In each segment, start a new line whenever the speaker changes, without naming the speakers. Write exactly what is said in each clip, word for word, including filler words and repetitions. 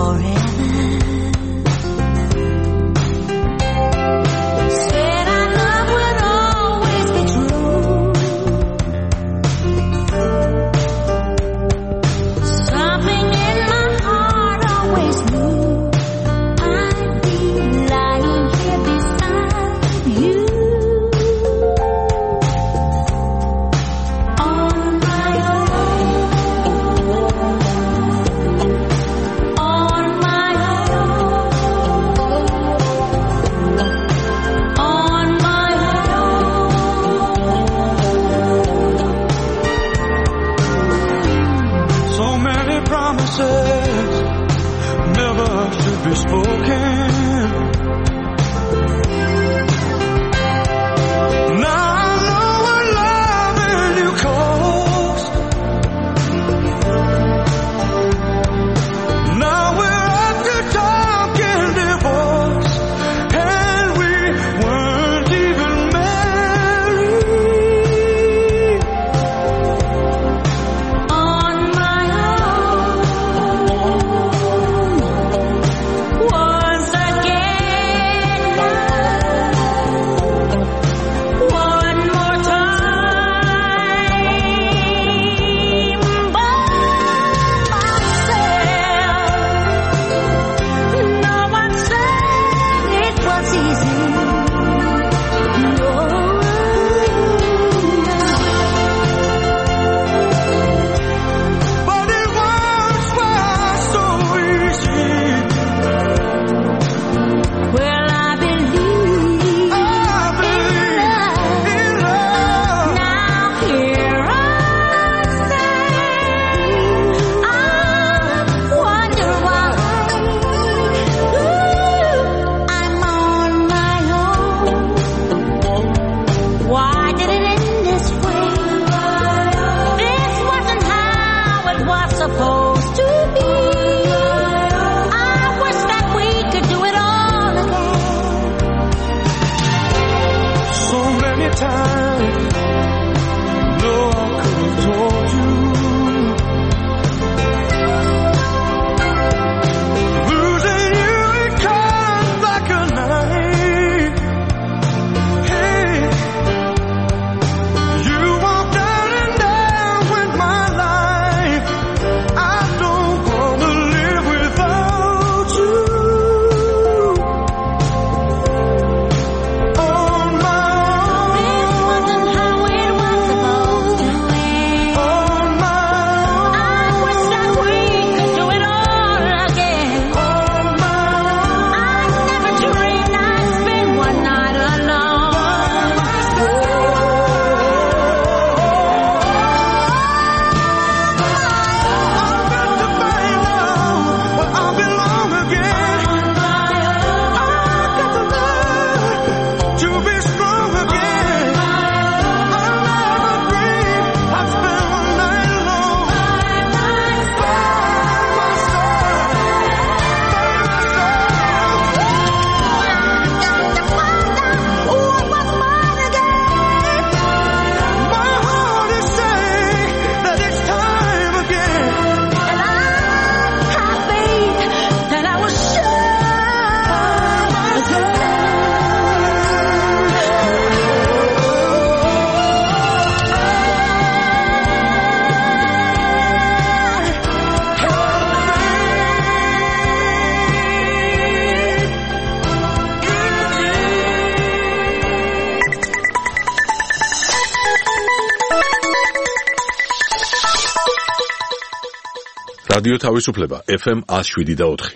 რადიო თავისუფლება ეფ ემ one oh seven და four.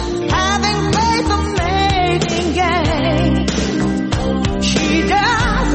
Having faith, amazing game. She does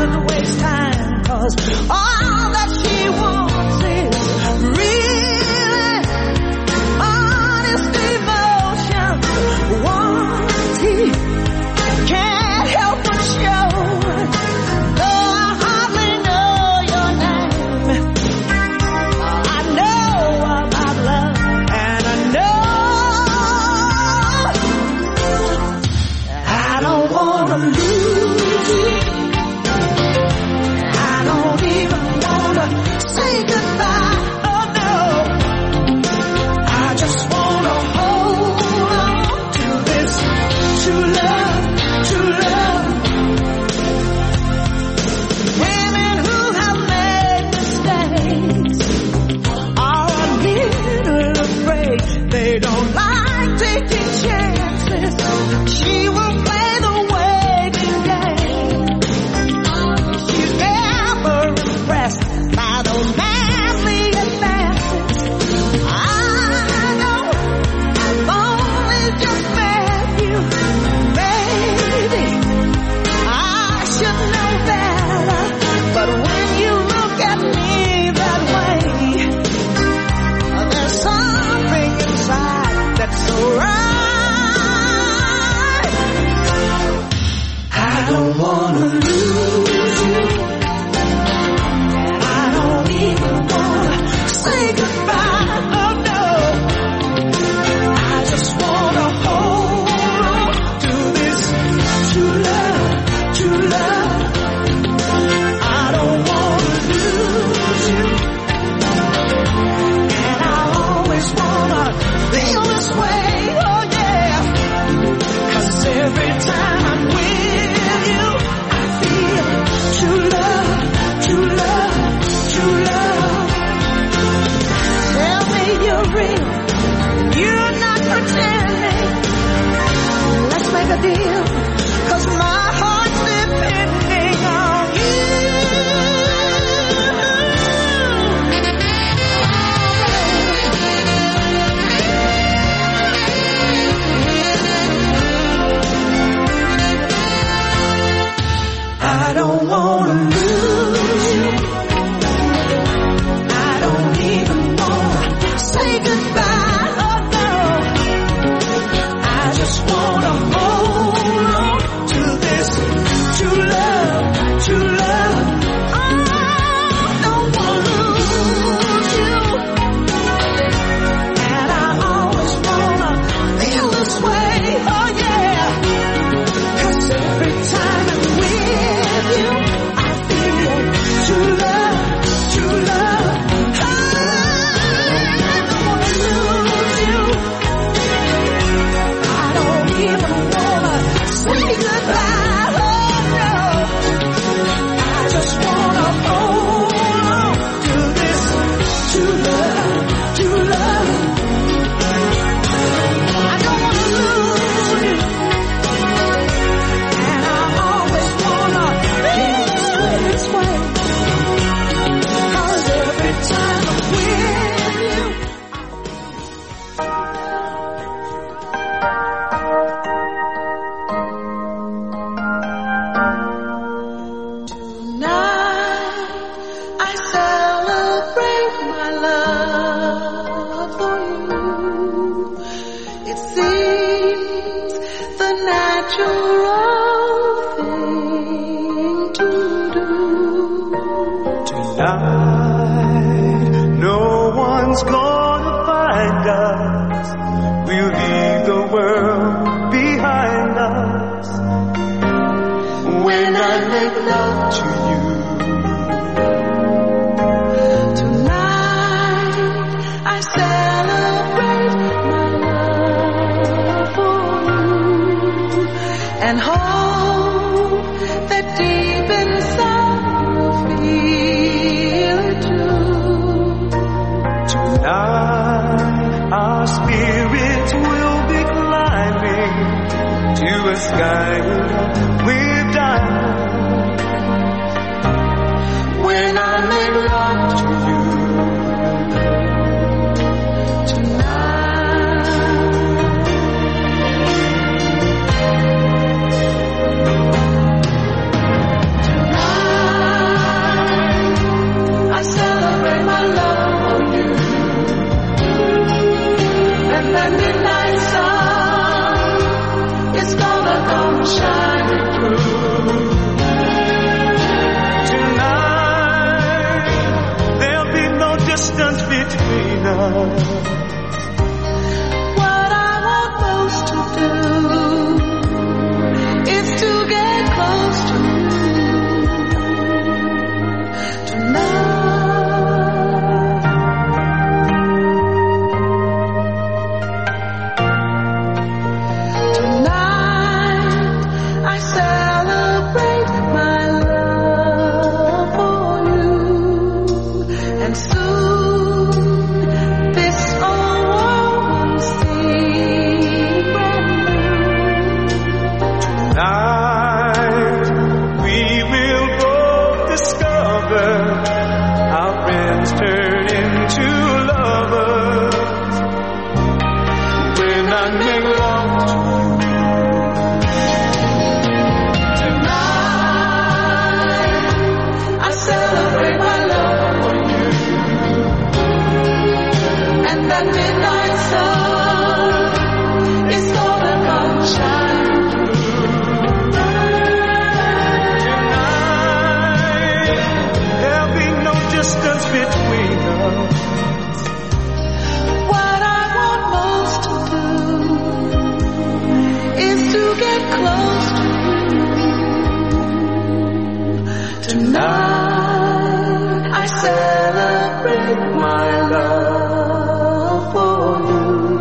Tonight I celebrate my love for you.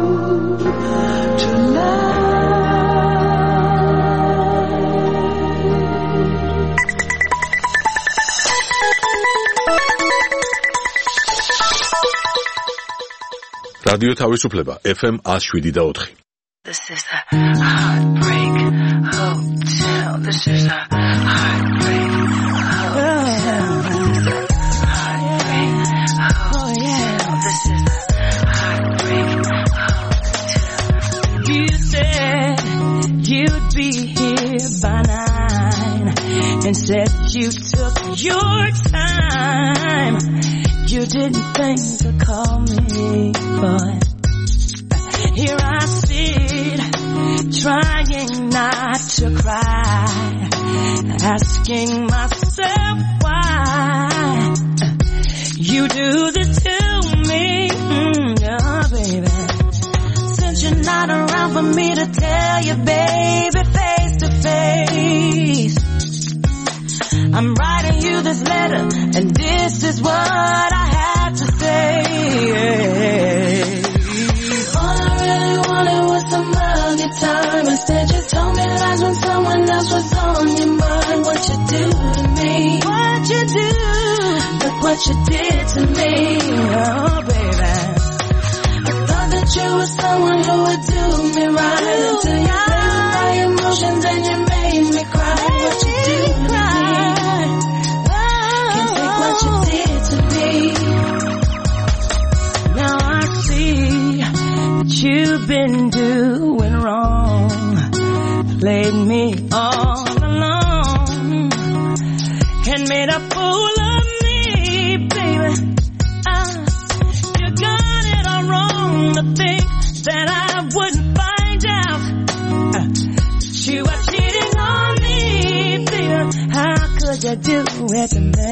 רדיו თავისუფლება эф эм one oh seven point four.
This is a heartbreak hotel. This is a heartbreak hotel. Heartbreak hotel. This is a heartbreak hotel. You said you'd be here by nine, and said you took your time. You didn't think to call me, but here I sit, trying not to cry, asking myself why you do this to me, mm, oh baby. Since you're not around for me to tell you, baby, face to face, I'm writing you this letter, and this is what I have to say. All I really wanted was some of your time. Instead you told me lies when someone else was on your mind. What you do to me? What you do? Look what you did to me. Oh baby, I thought that you were someone who would do me right, until you played with my emotions and you made me cry. What you do to me? Can't take what you did to me. Now I see that you've been doing wrong, played me all along, and made a fool of me, baby. Ah, you got it all wrong to think that I wouldn't find out uh, that you were cheating on me, baby. How could you do it to me?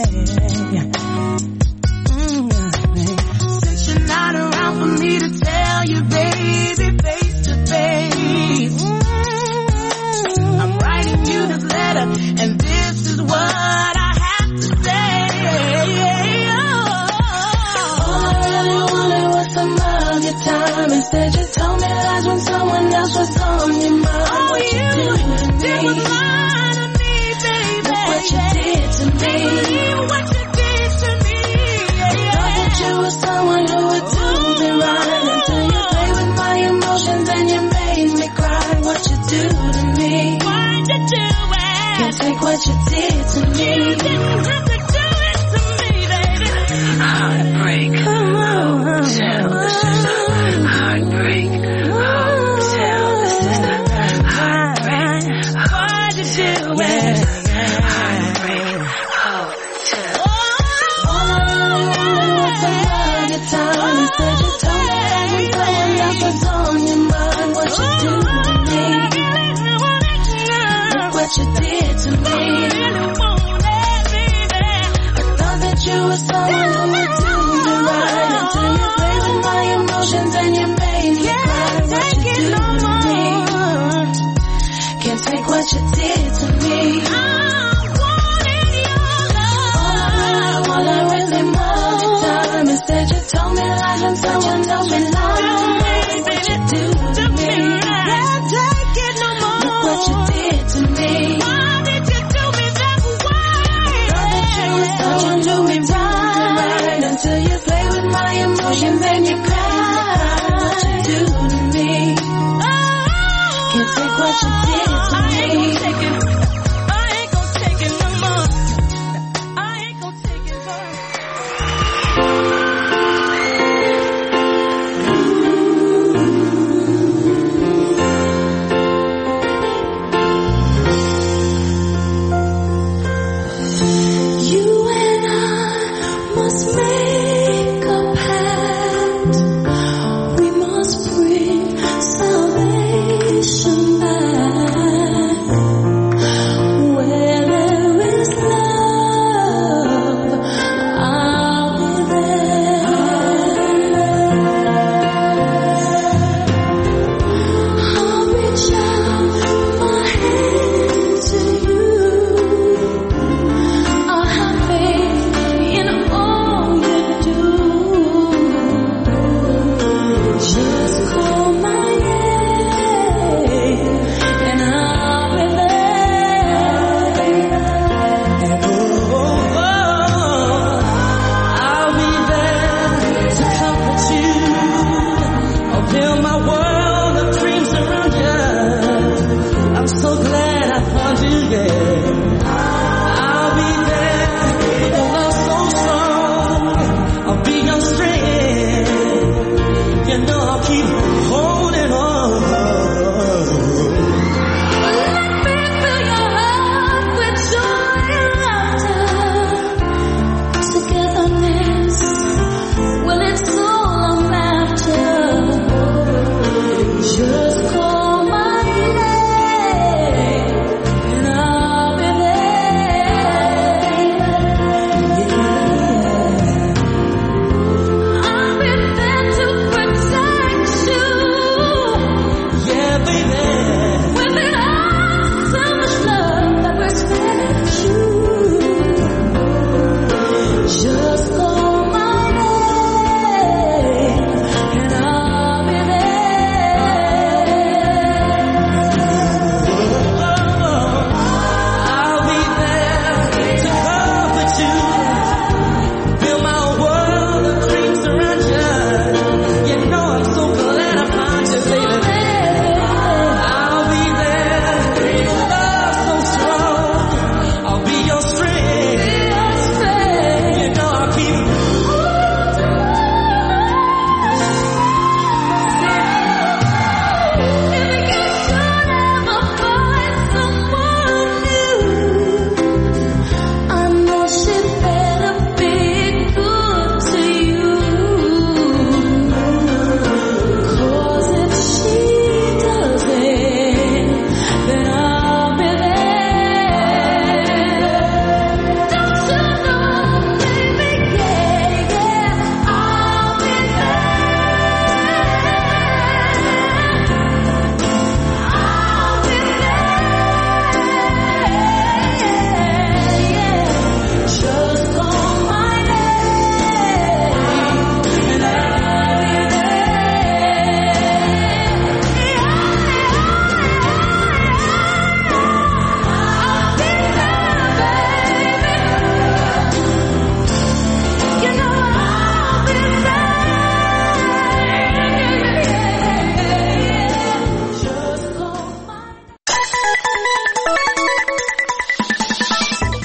Mm, since you're not around for me to tell you, baby, face to face, mm, I'm writing you this letter, and this is what I have to say. Oh, all I really wanted was some of your time. Instead you told me lies when someone else was on your mind. Oh, what you, you did was lying to me, baby. Look what you did to me. What you did to me. I thought that you were someone who would do me right, until you played with my emotions and you made me cry. What you do to me? Why'd you do it? Can't take what you did to me. You didn't have to do it to me, baby. Heartbreak hotel. This is a heartbreak hotel. This is a heartbreak. Why'd you do it? Heartbreak hotel. All I really wanted was some of your time. Instead you told me that when someone else was on your mind. What you do to me? Look what you did to me. I thought that you were someone who would do me right, until you played with my emotions.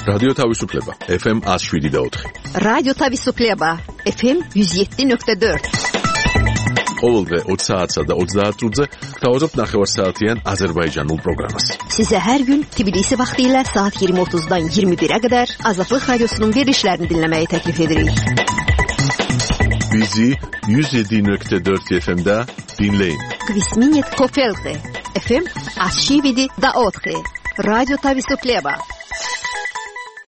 რადიო თავისუფლება ეფ ემ one oh seven point four.
რადიო თავისუფლება ეფ ემ one oh seven point four.
ყოველდღე opt saatsa და ოცდაათ წუთზე გთავაზობთ ნახევარსაათიან აზერბაიჯანულ პროგრამას.
Size her gün Tbilisi vaxtilə saat yirmi otuzdan iyirmi birə qədər Azadlıq Radiosunun verilişlərini dinləməyi təklif edirik.
Bizi one oh seven point four efe em'də dinləyin.
Kvisminit Kofelte efe em one oh seven point four. Radyo Tavisufleba.